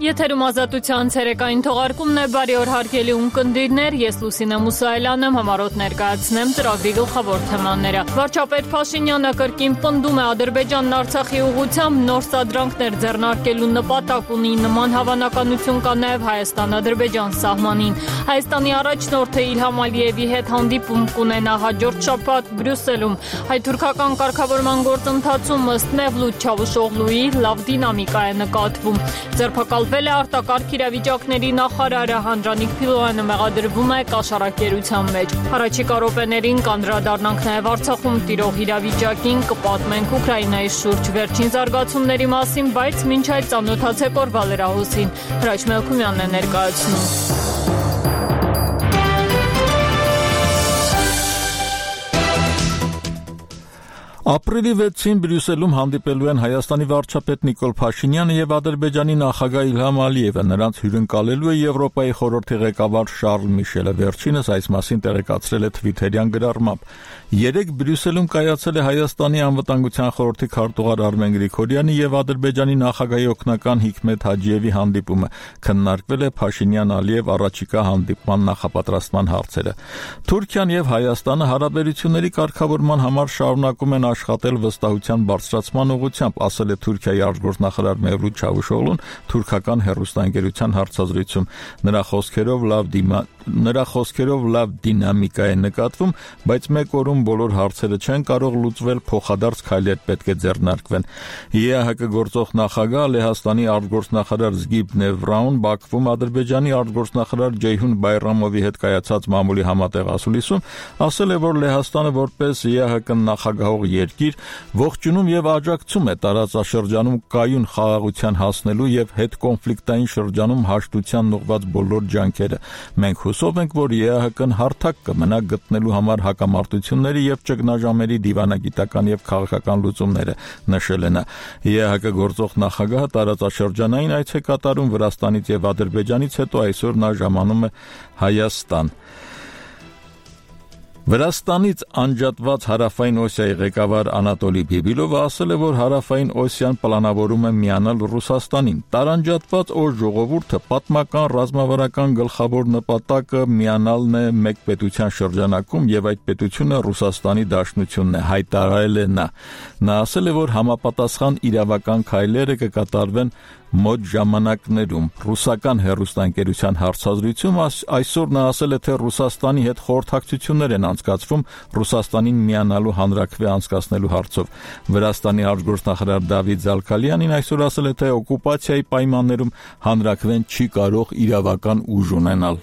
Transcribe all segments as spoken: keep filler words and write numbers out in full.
Եթերում ազատության ցերեկային թողարկումն է, բարի օր հարգելի ունկնդիրներ, ես Լուսինե Մուսայելյանն եմ, համառոտ ներկայացնեմ ծրագրի գլխավոր թեմաները։ Վարչապետ Փաշինյանը կրկին պնդում է Ադրբեջանն Արցախի ուղղությամբ նոր սադրանքներ ձեռնարկելու նպատակ ունի, նման հավանականություն կա նաև Հայաստան-Ադրբեջան սահմանին։ Հայաստանի առաջնորդը Իլհամ Ալիևի հետ հանդիպում կունենա հաջորդ շաբաթ Բրյուսելում։ Հայ-թուրքական կարգավորման գործընթացում ըստ Մևլութ Չավուշօղլուի լավ դինամիկա է նկատվում։ Ձերբակալվել է արտակարգ իրավիճակների նախարարը Հանդրանիկ Փիլոյանը մեղադրվում է կաշառակերության մեջ։ Առաջիկա րոպեներին կանդրադառնանք նաև Արցախում տիրող իրավիճակին, կպատմենք Ուկրաինայի շուրջ վերջին զարգացումների մասին, բայց մինչ այդ ծանոթացեք օրվա լրահոսին։ Հրաչ Մելքումյանն է ներկայացնում։ Ապրիլի վեցին Բրյուսելում հանդիպելու են Հայաստանի վարչապետ Նիկոլ Փաշինյանը եւ Ադրբեջանի նախագահ Իլհամ Ալիևը, նրանց հյուրընկալելու է Եվրոպայի խորհրդի ղեկավար Շարլ Միշելը, վերջինս այս մասին տեղեկացրել է Թվիթերյան գրառմամբ։ Երեկ Բրյուսելում կայացել է Հայաստանի անվտանգության խորհրդի քարտուղար Արմեն Գրիգորյանի եւ Ադրբեջանի նախագահի օգնական Հիկմետ Հաջիևի հանդիպումը, քննարկվել է Փաշինյան-Ալիև առաջիկա հանդիպման նախապատրաստման հարցերը։ Թուրքիան եւ Հայաստանը հարաբերությունների կարգավորման համար շարունակում են աշխատել վստահության բարձրացման ուղղությամբ, ասել է Թուրքիայի արտգործնախարար Մևլութ Չավուշօղլուն թուրքական հեռուստաընկերության հարցազրույցում։ Նրա խոսքերով լավ դիմա նրա խոսքերով լավ դինամիկա է նկատվում, բայց մեկ օրում բոլոր հարցերը չեն կարող լուծվել, փոխադարձ քայլեր պետք է ձեռնարկվեն։ ԵԱՀԿ գործող նախագահ Լեհաստանի արտգործնախարար Զգիբ Նևրաուն Բաքվում Ադրբեջանի արտգործնախարար Ջեյհուն Բայրամովի հետ կայացած մամուլի համատեղ ասուլիսում ասել է, որ Լեհաստանը որպես ԵԱՀԿ նախագահող երկիր ողջունում եւ աջակցում է տարածաշրջանում կայուն խաղաղության հասնելու եւ հետկոնֆլիկտային շրջանում հաշտության ուղղված բոլոր ջանքերը։ Մենք հուսով ենք, որ ԵԱՀԿ-ն հարթակ կմնա գտնելու համար հակամարտությունների եւ ճգնաժամերի դիվանագիտական եւ քաղաքական լուծումները, նշել է նա։ ԵԱՀԿ գործող նախագահը տարածաշրջանային այց է կատարում Վրաստանից եւ Ադրբեջանից հետո այսօր նա ժամանում է Հայաստան։ Վրաստանից անջատված Հարավային Օսիայի ղեկավար Անատոլի Բիբիլովը ասել է, որ Հարավային Օսիան պլանավորում է միանալ Ռուսաստանին։ Տարանջատված օր ժողովուրդը պատմական ռազմավարական գլխավոր նպատակը միանալն է մեկ պետության շրջանակում եւ այդ պետությունը Ռուսաստանի Դաշնությունն է, հայտարարել է նա։ Նա ասել է, որ համապատասխան իրավական քայլերը կկատարվեն մոտ ժամանակներում։ Ռուսական հեռուստաընկերության հարցազրույցում այսօր նա ասել է, թե Ռուսաստանի հետ խորհրդակցություններ են անցկացվում Ռուսաստանին միանալու հանրաքվե անցկացնելու հարցով։ Վրաստանի արտգործնախարար Դավիթ Զալքալյանին այսօր ասել է, թե օկուպացիայի պայմաններում հանրաքվեն չի կարող իրավական ուժ ունենալ։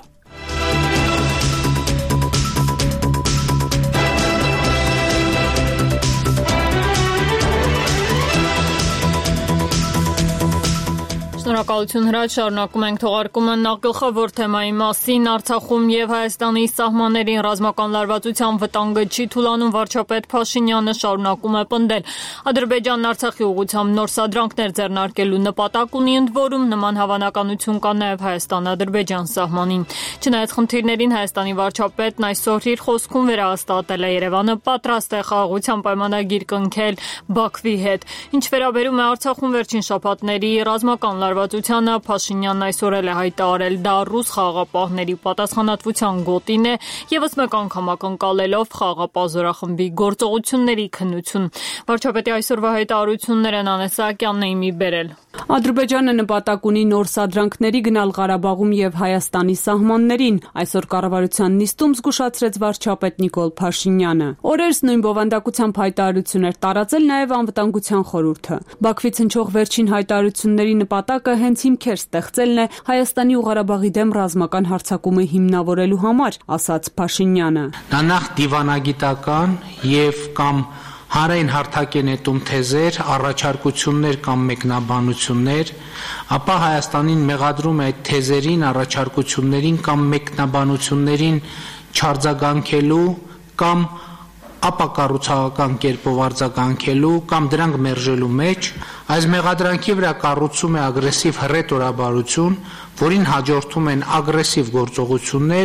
Շնորհակալություն հրաչ, շարունակում ենք թողարկումը նախ գլխավոր թեմայի մասին։ Արցախում եւ Հայաստանի սահմաններին ռազմական լարվածության վտանգը չի թուլանում, վարչապետ Փաշինյանը շարունակում է պնդել։ Ադրբեջանն Արցախի ուղղությամբ նոր սադրանքներ ձեռնարկելու նպատակ ունի, ընդ որում նման հավանականություն կա նաեւ Հայաստան-Ադրբեջան սահմանին։ Չնայած խնդիրներին Հայաստանի վարչապետն այսօր իր խոսքում վերահաստատել է Երևանը պատրաստ է խաղաղության պայմանագիր կնքել Բաքվի հետ։ Ինչ վերաբերում է Արցախում վերջին շաբաթների ռազմական լարվածությանը, Փաշինյանն այսօր էլ է հայտարարել, դա ռուս խաղաղապահների պատասխանատվության գոտին է, եւս մեկ անգամ ակնկալելով խաղաղապահ զորախմբի գործողությունների քննություն։ Վարչապետի այսօրվա հայտարարությունները Նանե Սահակյանն է իմի բերել։ Ադրբեջանը նպատակ ունի նոր սադրանքների գնալ Ղարաբաղում եւ Հայաստանի սահմաններին, այսօր կառավարության նիստում զգուշացրեց վարչապետ Նիկոլ Փաշինյանը։ Օրերս նույն բովանդակությամբ հայտարարություն էր տարածել նաեւ անվտանգության խորհուրդը։ Բաքվից հնչող վերջին հայտարարությունների նպատակը հենց հիմքեր ստեղծելն է Հայաստանի ու Ղարաբաղի դեմ ռազմական հարձակումը հիմնավորելու համար, ասաց Փաշինյանը։ Դա նախ դիվանագիտական եւ կամ հանրային հարթակ է նետում թեզեր, առաջարկություններ կամ մեկնաբանություններ, ապա Հայաստանին մեղադրում է այդ թեզերին, առաջարկություններին կամ մեկնաբանություններին չարձագանքելու կամ ապակառուցողական կերպով արձագանքելու կամ դրանք մերժելու մեջ, այս մեղադրանքի վրա կառուցում է ագրեսիվ հռետորաբարություն, որին հաջորդում են ագրեսիվ գործողություններ,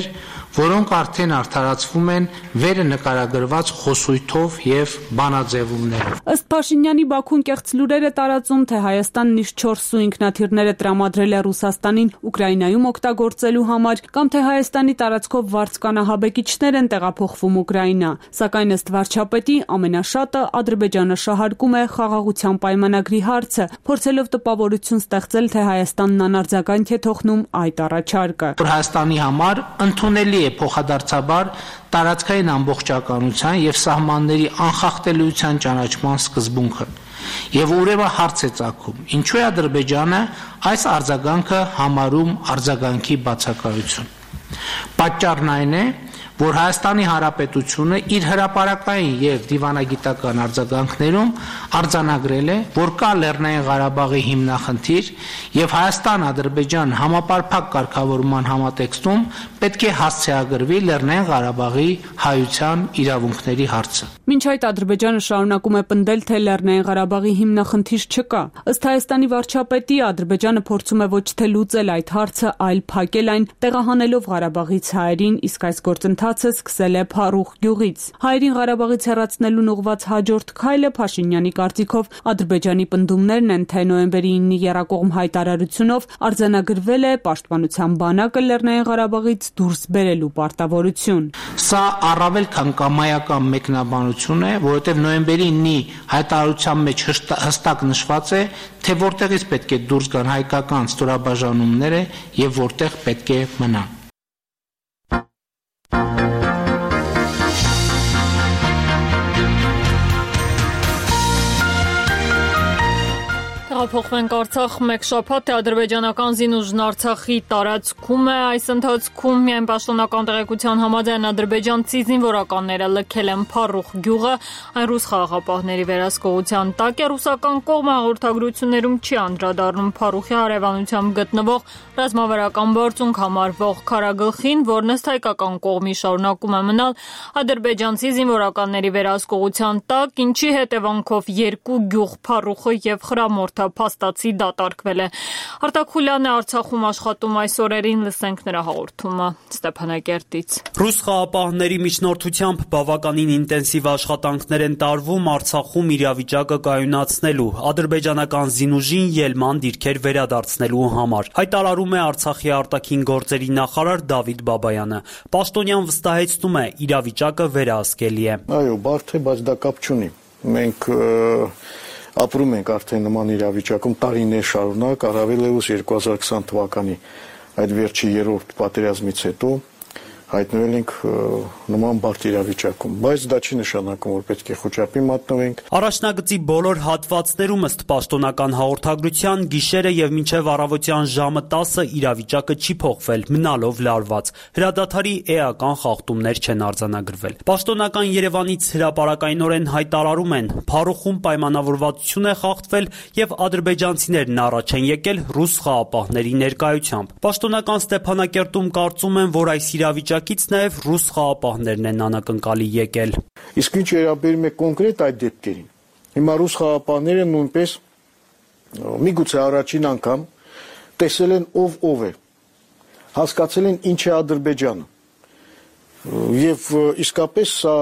որոնք արդեն արդարացվում են վերը նկարագրված խոսույթով եւ բանաձևումներով։ Ըստ Փաշինյանի, Բաքուն կեղծ լուրեր է տարածում, թե Հայաստանն իր չորս սու ինքնաթիռները տրամադրել է Ռուսաստանին Ուկրաինայում օգտագործելու համար, կամ թե Հայաստանի տարածքով վարձկանահաբեկիչներ են տեղափոխվում Ուկրաինա։ Սակայն ըստ վարչապետի ամենաշատը Ադրբեջանը շահարկում է խաղաղության պայմանագրի հարցը, փորձելով տպավորություն ստեղծել, թե Հայաստանն անարձագանք է թողնում այդ առաջարկը։ Հայաստանի համար ընդունելի է փոխադարձաբար տարածքային ամբողջականության եւ սահմանների անխախտելիության ճանաչման սկզբունքը։ Եվ ուրեմն հարց է ծագում. ինչու է Ադրբեջանը այս արձագանքը համարում արձագանքի բացակայություն։ Պատճառն այն է, որ Հայաստանի Հանրապետությունը իր հրապարակային եւ դիվանագիտական արձագանքներում արձանագրել է, որ կա Լեռնային Ղարաբաղի հիմնախնդիր եւ Հայաստան-Ադրբեջան համապարփակ կարգավորման համատեքստում պետք է հասցեագրվի Լեռնային Ղարաբաղի հայության իրավունքների հարցը։ Մինչ այդ Ադրբեջանը շարունակում է պնդել, թե Լեռնային Ղարաբաղի հիմնախնդիր չկա։ Ըստ Հայաստանի վարչապետի, Ադրբեջանը փորձում է ոչ թե լուծել այդ հարցը, այլ փակել այն, տեղահանելով Ղարաբաղից հայերին, իսկ այս գործընթացը սկսել է Փարուխ գյուղից։ Հայերին Ղարաբաղից հեռացնելուն ուղղված հաջորդ քայլը Փաշինյանի կարծիքով Ադրբեջանի պնդումներն են, թե նոյեմբերի իննի եռակողմ հայտարարությունով արձանագրվել է Պաշտպանության բանակը Լեռնային Ղարաբաղից դուրս բերելու պարտավորություն։ Սա առավել քան կամայական մեկնաբանություն է, որովհետև նոյեմբերի իննի հայտարարության մեջ հստակ նշված է, թե որտեղից պետք է դուրս գան հայկական ստորաբաժանումները եւ որտեղ պետք է մնան։ Փոխվենք Արցախ, մեկ շաբաթ է ադրբեջանական զինուժն Արցախի տարածքում է, այս ընթացքում միայն պաշտոնական տեղեկության համաձայն ադրբեջանցի զինվորականները լքել են Փարուխ գյուղը, այն ռուս խաղաղապահների վերահսկողության տակ է, ռուսական կողմը հաղորդագրություններում չի անդրադառնում Փարուխի հարևանությամբ գտնվող ռազմավարական բարձունք համարվող քարագլխին, որն ըստ հայկական կողմի շարունակում է մնալ ադրբեջանցի զինվորականների վերահսկողության տակ, ինչի հետևանքով երկու գյուղ Փարուխը եւ Խրամորթը փաստացի դատարկվել է։ Արտակ Խուլյանն է Արցախում աշխատում այս օրերին, լսենք նրա հաղորդումը Ստեփանակերտից։ Ռուս խաղաղապահների միջնորդությամբ բավականին ինտենսիվ աշխատանքներ են տարվում Արցախում իրավիճակը կայունացնելու, ադրբեջանական զինուժին ելման դիրքեր վերադարձնելու համար։ Հայտարարում է Արցախի արտաքին գործերի նախարար Դավիթ Բաբայանը։ Պաշտոնյան վստահեցնում է, իրավիճակը վերահսկելի է։ Այո, բարդ է, բայց դա կապ չունի։ Մենք ապրում ենք արդեն նման իրավիճակում տարիներ շարունակ, առավել ևս երկու հազար քսան թվականի այդ վերջի երրորդ պատերազմից հետո հայտնվել ենք նման բարդ իրավիճակում, բայց դա չի նշանակում, որ պետք է խոճապի մատնվենք։ Առաջնագծի բոլոր հատվածներում ըստ պաշտոնական հաղորդագրության գիշերը եւ մինչեւ առավոտյան ժամը տասը իրավիճակը չի փոխվել, մնալով լարված։ Հրադադարի էական խախտումներ չեն արձանագրվել։ Պաշտոնական Երևանից հրապարակայնորեն հայտարարում են, Փարուխում պայմանավորվածություն է խախտվել եւ ադրբեջանցիներն առաջ են եկել ռուս խաղաղապահների ներկայությամբ։ Պաշտոնական Ստեփանակերտում կարծում են, որ այս իրավիճակը Ից նաև ռուս խաղաղապահներն են անակնկալի եկել։ Իսկ ինչ վերաբերում է կոնկրետ այդ դեպքերին, հիմա ռուս խաղաղապահները նույնպես միգուցե առաջին անգամ տեսել են ով ով է, հասկացել են ինչ է Ադրբեջանը։ Եվ իսկապես սա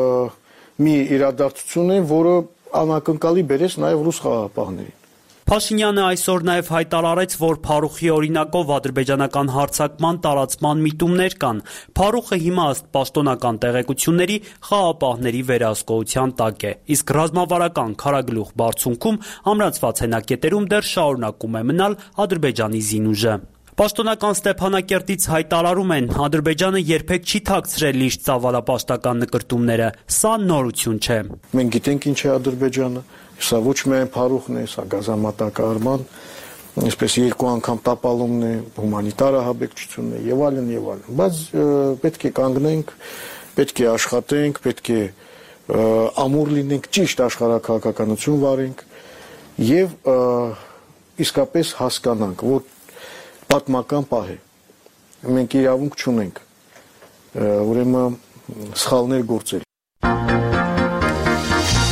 մի իրադարձություն է, որը անակնկալի բերեց նաև ռուս խաղաղապահներին։ Փաշինյանը այսօր նաև հայտարարեց, որ Փարուխի օրինակով ադրբեջանական հարձակման տարածման միտումներ կան։ Փարուխը հիմա ըստ պաշտոնական տեղեկությունների խաղաղապահների վերահսկողության տակ է, իսկ ռազմավարական քարագլուխ բարձունքում ամրացված հենակետերում դեռ շարունակում է մնալ Ադրբեջանի զինուժը։ Պաշտոնական Ստեփանակերտից հայտարարում են, Ադրբեջանը երբեք չի թաքցրել իր ծավալապաշտական նկրտումները, սա նորություն չէ։ Մենք գիտենք ինչ է Ադրբեջանը, սա ոչ միայն Փարուխն է, սա գազամատակարարման, այսպես երկու անգամ տապալումն է, հումանիտար ահաբեկչությունն է եւ այլն եւ այլն։ Բայց պետք է կանգնենք, պետք է աշխատենք, պետք է ամուր լինենք, ճիշտ աշխարհաքաղաքականություն վարենք եւ իսկապես հասկանանք, որ պատմական պահ է։ Մենք իրավունք չունենք ուրեմն սխալներ գործել։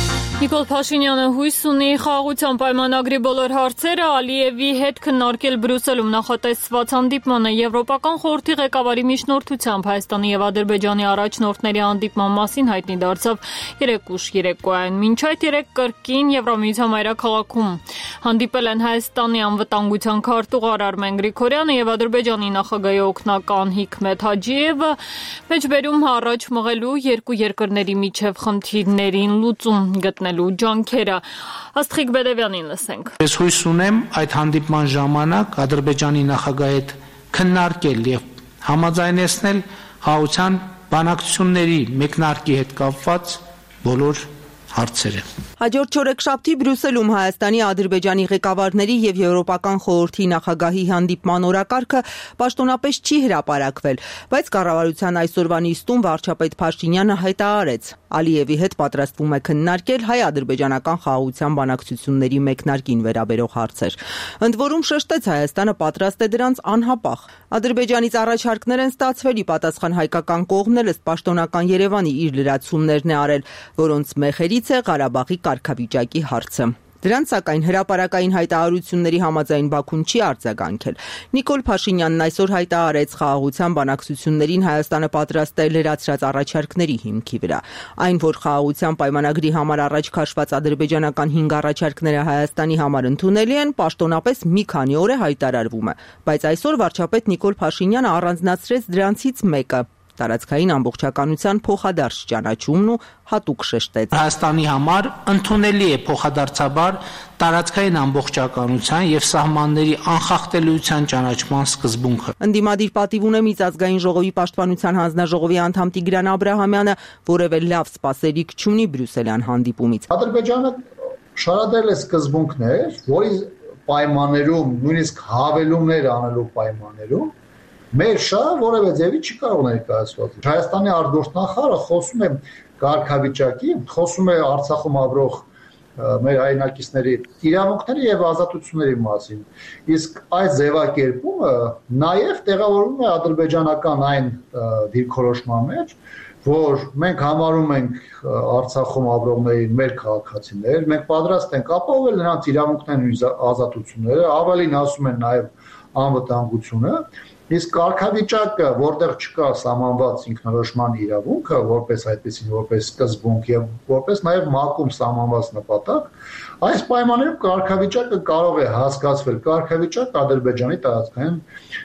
Նիկոլ Փաշինյանը հույս ունի խաղաղության պայմանագրի բոլոր հարցերը Ալիևի հետ քննարկել Բրյուսելում նախատեսված հանդիպմանը Եվրոպական խորհրդի ղեկավարի միջնորդությամբ Հայաստանի եւ Ադրբեջանի առաջնորդների հանդիպման մասին հայտնի դարձավ երեկ ուշ երեկոյան։ Մինչ այդ երեկ կրկին Եվրամիության մայրաքաղաքում հանդիպել են Հայաստանի անվտանգության քարտուղար Արմեն Գրիգորյանը եւ Ադրբեջանի նախագահի օգնական Հիկմետ Հաջիևը, մեջբերում առաջ մղելու երկու երկրների միջև խնդիրներին լուծում գտնելու ջանքերը։ Աստղիկ Բեդևյանին լսենք։ Ես հույս ունեմ այդ հանդիպման ժամանակ Ադրբեջանի նախագահի հետ քննարկել եւ համաձայնեցնել խաղաղության բանակցությունների մեկնարկի հետ կապված բոլոր հարցերը։ Հաջորդ չորեքշաբթի Բրյուսելում Հայաստանի, Ադրբեջանի ղեկավարների եւ Եվրոպական խորհրդի նախագահի հանդիպման օրակարգը պաշտոնապես չի հրապարակվել, բայց կառավարության այսօրվա նիստում վարչապետ Փաշինյանը հայտարարեց. Ալիևի հետ պատրաստվում է քննարկել հայ-ադրբեջանական խաղաղության բանակցությունների մեկնարկին վերաբերող հարցեր։ Ընդ որում շեշտեց Հայաստանը պատրաստ է դրանց անհապաղ։ Ադրբեջանից առաջարկներ են ստացվել, ի պատասխան հայկական կողմն էլ ըստ պաշտոնական Երևանի իր լրացումներն է արել, որոնց մեխերից է Ղարաբաղի կարգավիճակի հարցը։ Դրանց սակայն հրապարակային հայտարարությունների համաձայն Բաքուն չի արձագանքել։ Նիկոլ Փաշինյանն այսօր հայտարարեց խաղաղության բանակցություններին Հայաստանը պատրաստ է լրացրած առաջարկների հիմքի վրա։ Այն, որ խաղաղության պայմանագրի համար առաջ քաշված ադրբեջանական հինգ առաջարկները Հայաստանի համար ընդունելի են, պաշտոնապես մի քանի օր է հայտարարվում է, բայց այսօր վարչապետ Նիկոլ Փաշինյանը առանձնացրեց դրանցից մեկը՝ տարածքային ամբողջականության փոխադարձ ճանաչումն ու հատուկ շեշտեց. Հայաստանի համար ընդունելի է փոխադարձաբար տարածքային ամբողջականության եւ սահմանների անխախտելիության ճանաչման սկզբունքը։ Ընդդիմադիր պատիվ ունե Միջազգային ժողովի պաշտպանության հանձնաժողովի անդամ Տիգրան Աբրահամյանը, որևէ լավ սպասելիք չունի Բրյուսելյան հանդիպումից։ Ադրբեջանը շարադրել է սկզբունքներ, որի պայմաններում, նույնիսկ հավելումներ անելու պայմաններում մեր շա որևէ ձևի չի կարող ներկայացված։ Հայաստանի արտգործնախարարը խոսում է կարգավիճակի, խոսում է Արցախում ապրող մեր հայրենակիցների իրավունքների եւ ազատությունների մասին։ Իսկ այս ձևակերպումը նաեւ տեղավորվում է ադրբեջանական այն դիրքորոշման մեջ, որ մենք համարում ենք Արցախում ապրողներին մեր քաղաքացիներ, մենք պատրաստ ենք ապահովել նրանց իրավունքներն ու ազատությունները, ավելին ասում են նաեւ անվտանգությունը։ Իսկ կարգավիճակը, որտեղ չկա սահմանված ինքնորոշման իրավունքը, որպես այդպեսին, որպես սկզբունք եւ որպես նաեւ մակում սահմանված նպատակ, այս պայմաններում կարգավիճակը կարող է հասկացվել կարգավիճակ Ադրբեջանի տարածքային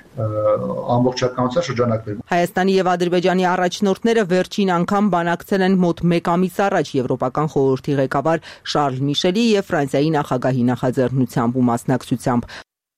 ամբողջականության շրջանակներում։ Հայաստանի եւ Ադրբեջանի առաջնորդները վերջին անգամ բանակցել են մոտ մեկ ամիս առաջ Եվրոպական խորհրդի ղեկավար Շարլ Միշելի եւ Ֆրանսիայի նախագահի նախաձեռնությամբ ու մասնակցությամբ։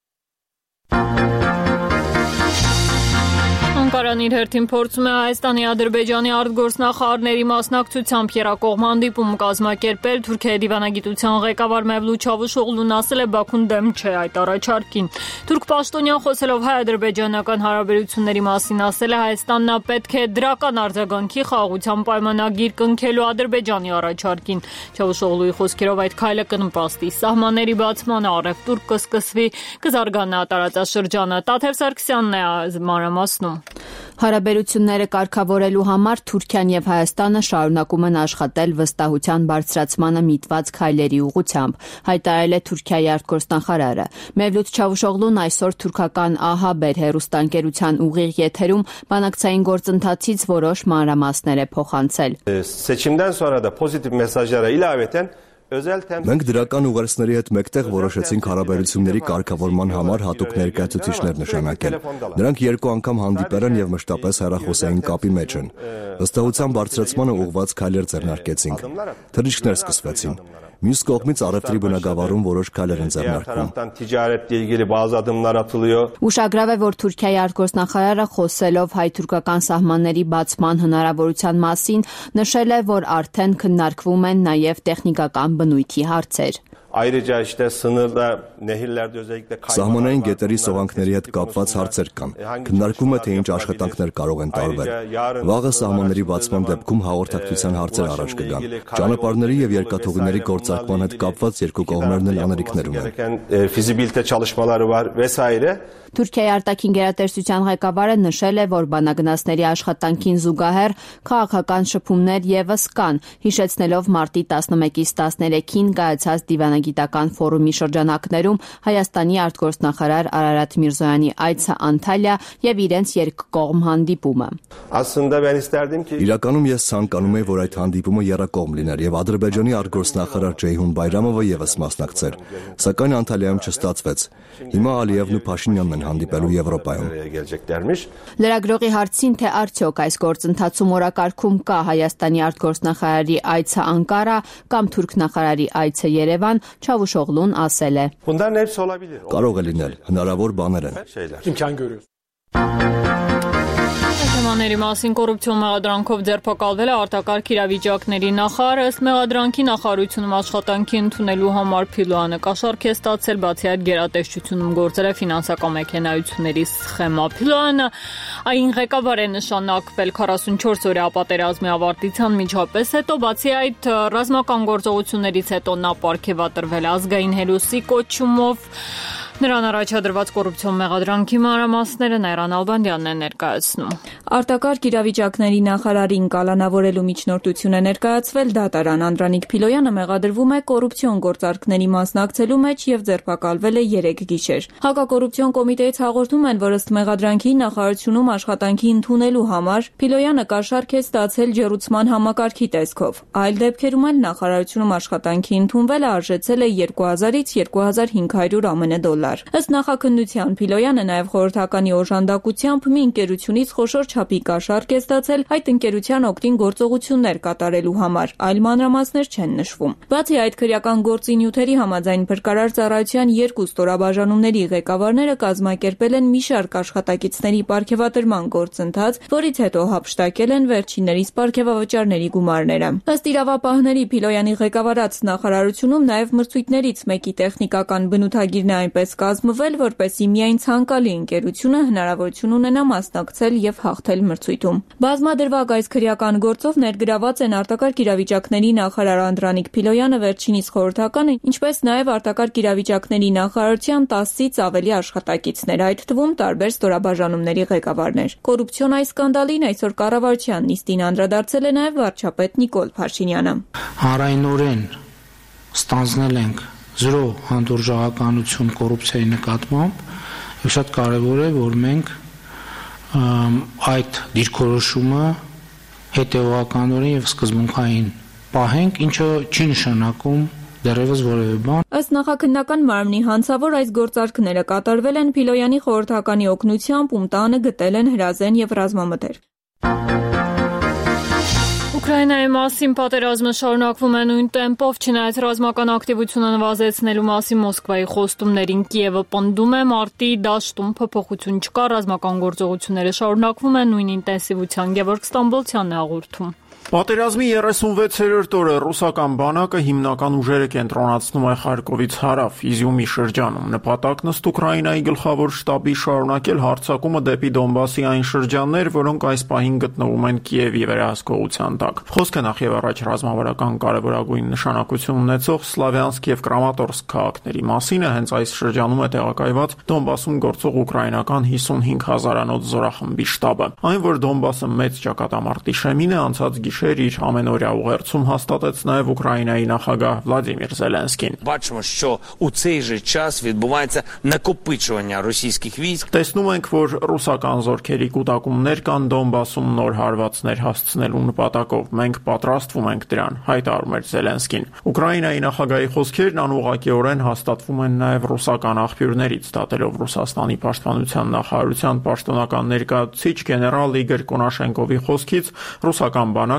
Անկարան իր հերթին փորձում է Հայաստանի Ադրբեջանի արտգործնախարարների մասնակցությամբ եռակողմ հանդիպում կազմակերպել։ Թուրքիայի դիվանագիտության ղեկավար Մևլութ Չավուշօղլուն ասել է Բաքուն դեմ չէ այդ առաջարկին։ Թուրք պաշտոնյան խոսելով հայ-ադրբեջանական հարաբերությունների մասին ասել է Հայաստանն պետք է դրական արձագանքի խաղաղության պայմանագիր կնքելու Ադրբեջանի առաջարկին։ Չավուշօղլուի խոսքերով այդ քայլը կնպաստի սահմանների բացմանը, առևտուր կսկսվի, կզարգանա տարածաշրջանը։ Տաթև Սարգսյանն է մանրամասնում։ Հարաբերությունները կարգավորելու համար Թուրքիան եւ Հայաստանը շարունակում են աշխատել վստահության բարձրացմանը միտված քայլերի ուղղությամբ, հայտարարել է Թուրքիայի արտգործնախարարը։ Մևլութ Չավուշօղլուն այսօր թուրքական ԱՀԲ հեռուստաընկերության ուղիղ եթերում բանակցային գործընթացից որոշ մանրամասներ է փոխանցել։ Seçimden sonra da pozitiv mesajlara ilaveten Մենք դրական ուղերձների հետ մեկտեղ որոշեցինք հարաբերությունների կարգավորման համար հատուկ ներկայացուցիչներ նշանակել։ Նրանք երկու անգամ հանդիպել են եւ մշտապես հեռախոսային կապի մեջ են։ Վստահության բարձրացմանը ուղղված քայլեր ձեռնարկեցինք։ Թռիչքներ սկսվեցին։ Մյուս կողմից առևտրի բնագավառում որոշ քայլեր են ձեռնարկվում։ Ուշագրավ է, որ Թուրքիայի արտգործնախարարը խոսելով հայ-թուրքական սահմանների բացման հնարավորության մասին նշել է, որ արդեն քննարկվում են նաև տեխնիկական բնույթի հարցեր։ Ayrıca işte sınırda, nehirlerde özellikle Սահմանային գետերի սողանքների հետ կապված հարցեր կան։ Քննարկվում է, թե ինչ աշխատանքներ կարող են տարվել։ Վաղը սահմանների բացման դեպքում հաղորդակցության հարցեր առաջ կգան։ Ճանապարհների եւ երկաթուղիների գործարկման հետ կապված երկու կողմերն էլ անելիքներ ունեն։ Fizibilite çalışmaları var vesaire. Թուրքիայի արտաքին գերատեսչության ղեկավարը նշել է, որ բանագնացների աշխատանքին զուգահեռ քաղաքական շփումներ եւս կան, հիշեցնելով մարտի տասնմեկից տասներեքին կայացած դիվանագիտական ֆորումի շրջանակներում Հայաստանի արտգործնախարար Արարատ Միրզոյանի այցը Անտալիա եւ իրենց երկկողմ հանդիպումը։ Իրականում ես ցանկանում եմ, որ այդ հանդիպումը եռակողմ լիներ եւ Ադրբեջանի արտգործնախարար Ջեյհուն Բայրամովը եւս մասնակցեր, սակայն Անտալիայում չստացվեց։ Հիմա Ալիևն ու Փաշինյանն են հանդիպելու Եվրոպայում։ Լրագրողի հարցին, թե արդյոք այս գործընթացում օրակարգում կա Հայաստանի արտգործնախարարի այցը Անկարա կամ թուրք նախարարի այցը Երևան, Չավուշօղլուն ասել է. Կարող է լինել, հնարավոր բաներ են։ Թեմաների մասին կոռուպցիոն մեղադրանքով ձերբակալվել է արտակարգ իրավիճակների նախարարը, ըստ մեղադրանքի նախարարությունում աշխատանքի ընդունելու համար փիլոյանը կաշառք է ստացել, բացի այդ գերատեսչությունում գործել է ֆինանսական մեքենայությունների սխեմա։ Փիլոյանը այն ղեկավար է նշանակվել քառասունչորս օրյա պատերազմի ավարտության միջապես հետո, բացի այդ ռազմական գործողություններից հետո նա պարգևատրվել ազգային հերոսի կոչումով։ Նրան առաջադրված կոռուպցիոն մեղադրանքի մանրամասները Նայրան Ալբանդյանն է ներկայացնում։ Արտակարգ իրավիճակների նախարարին կալանավորելու միջնորդություն է ներկայացվել դատարան։ Անդրանիկ Փիլոյանը մեղադրվում է կոռուպցիոն գործարքների մասնակցելու մեջ եւ ձերբակալվել է երեք գիշեր։ Հակակոռուպցիոն կոմիտեից հաղորդում են, որ ըստ մեղադրանքի նախարարությունում աշխատանքի ընդունելու համար Փիլոյանը կաշառք է ստացել ջեռուցման համակարգի տեսքով։ Այլ դեպքերում էլ նախարարությունում աշխատանքի ընդունվելը արժեցել է երկու հազարից երկու հազար հինգ հարյուր ԱՄՆ դոլար։ Ըստ նախաքննության Փիլոյանը նաև խորհրդականի օժանդակությամբ մի ընկերությունից խոշոր չափի կաշառք է ստացել այդ ընկերության օգտին գործողություններ կատարելու համար, այլ մանրամասներ չեն նշվում։ Բացի այդ, քրեական գործի նյութերի համաձայն փրկարար ծառայության երկու ստորաբաժանումների ղեկավարները կազմակերպել են մի շարք աշխատակիցների պարգևատրման գործընթաց, որից հետո հափշտակել են վերջիններիս պարգևավճարների գումարները։ Ըստ իրավապահների Փիլոյանի ղեկավարած նախարարությունում նաև մրցույթներից մեկի տեխնիկական բնութագիրն է այնպես կազմվել, որպեսզի միայն ցանկալի ընկերությունը հնարավորություն ունենա մասնակցել եւ հաղթել մրցույթում։ Բազմադրվակ այս քրեական գործով ներգրաված են արտակարգ իրավիճակների նախարար Անդրանիկ Փիլոյանը, վերջինիս խորհրդականը, ինչպես նաեւ արտակարգ իրավիճակների նախարարության տասից ավելի աշխատակիցներ, այդ թվում տարբեր ստորաբաժանումների ղեկավարներ։ Կոռուպցիոն այս սկանդալին այսօր կառավարության նիստին անդրադարձել է նաեւ վարչապետ Նիկոլ Փաշինյանը։ Հանրայնորեն ստանձնել ենք զրո հանդուրժողականություն կոռուպցիայի նկատմամբ, եւ շատ կարեւոր է, որ մենք այդ դիրքորոշումը հետեւականորեն եւ սկզբունքային պահենք, ինչը չի նշանակում դեռևս որևէ բան։ Ըստ նախաքննական մարմնի հանցավոր այս գործարքները կատարվել են Փիլոյանի խորհրդականի օգնությամբ, ում տանը գտել են հրազեն եւ ռազմամթերք։ Ուկրաինայի մասին պատերազմը շարունակվում է նույն տեմպով, չնայած ռազմական ակտիվությունը նվազեցնելու մասին Մոսկվայի խոստումներին Կիևը պնդում է, մարտի դաշտում փոփոխություն չկա, ռազմական գործողությունները շարունակվում են նույն ինտենսիվության։ Գևորգ Ստամբոլցյանն է հաղորդում։ Պատերազմի երեսունվեցերորդ օրը ռուսական բանակը հիմնական ուժերը կենտրոնացնում է Խարկովից հարավ, Իզյումի շրջանում։ Նպատակն ըստ Ուկրաինայի գլխավոր շտաբի շարունակել հարձակումը դեպի Դոնբասի այն շրջաններ, որոնք այս պահին գտնվում են Կիևի վերահսկողության տակ։ Խոսքը նախ եւ առաջ ռազմավարական կարևորագույն նշանակություն ունեցող Սլավյանսկ եւ Կրամատորսկ քաղաքների մասին է, հենց այս շրջանում է տեղակայված Դոնբասում գործող ուկրաինական հիսունհինգ հազարանոց զորախմբի շտաբը։ Այն, որ Դոնբասը մեծ ճակատամարտի շեմին է, անցած գիշեր իր ամենօրյա ուղերձում հաստատեց նաև Ուկրաինայի նախագահ Վլադիմիր Զելենսկին։ Бачимо, що у цей же час відбувається накопичування російських військ. Տեսնում ենք, որ ռուսական զորքերի կուտակումներ կան Դոնբասում նոր հարվածներ հասցնելու նպատակով։ Մենք պատրաստվում ենք դրան, հայտարարում էր Զելենսկին։ Ուկրաինայի նախագահի խոսքերն անուղղակիորեն հաստատվում են նաև ռուսական աղբյուրներից, դատելով Ռուսաստանի պաշտպանության նախարարության պաշտոնական ներկայացուցիչ գեներալ Իգոր Կոնաշենկովի խոսքից, ռուսական բանակը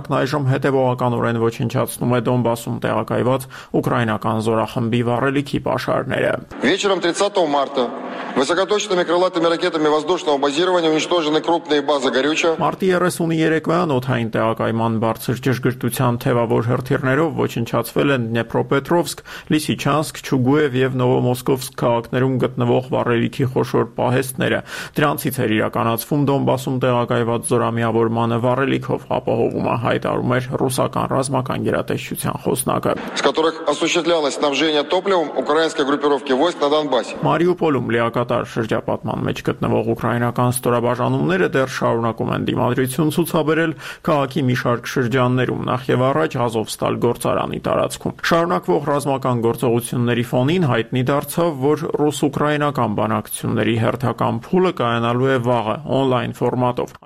Շարունակն այժմ հետևողականորեն ոչնչացնում է Դոնբասում տեղակայված ուկրաինական զորախմբի վառելիքի պաշարները։ Вечером тридцатого марта высокоточными крылатыми ракетами воздушного базирования уничтожены крупные базы горючего. Մարտի երեսունի երեկոյան օդային տեղակայման բարձր ճշգրտության թևավոր հրթիռներով ոչնչացվել են Դնեպրոպետրովսկ, Լիսիչանսկ, Չուգուև եւ Նովոմոսկովսկ քաղաքներում գտնվող վառելիքի խոշոր պահեստները։ Դրանցից էր իրականացվում Դոնբասում տեղակայված զորամիավորմանը վառելիքով, ապահովումը հայտարարում էր ռուսական ռազմական գերատեսչության խոսնակը։ С которых осуществлялось снабжение топливом украинской группировки войск на Донбассе. Մարիուպոլում լիակատար շրջապատման մեջ գտնվող ուկրաինական ստորաբաժանումները դեռ շարունակում են դիմադրություն ցուցաբերել քաղաքի մի շարք շրջաններում, նախ եւ առաջ Ազովստալ գործարանի տարածքում։ Շարունակվող ռազմական գործողությունների ֆոնին հայտնի դարձավ, որ ռուս-ուկրաինական բանակցությունների հերթական փուլը կայանալու է վաղը օնլայն ֆորմատով։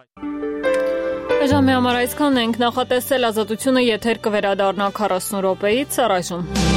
Այժմ համար այսքան ենք, նախատեսել ազատությունը եթեր կվերադառնա քառասուն րոպեից, առայժմ